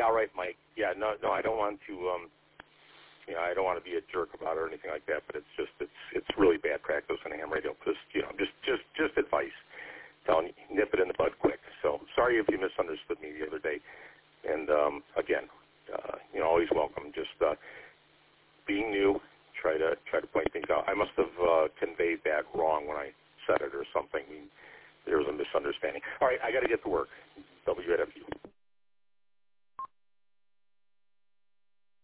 Yeah, all right, Mike. Yeah, no, I don't want to, I don't want to be a jerk about it or anything like that, but it's really bad practice on ham radio. Just advice, telling you, nip it in the bud quick. So sorry if you misunderstood me the other day. And again, always welcome. Just being new, try to point things out. I must have conveyed that wrong when I said it or something. There was a misunderstanding. All right, I got to get to work. WNFU.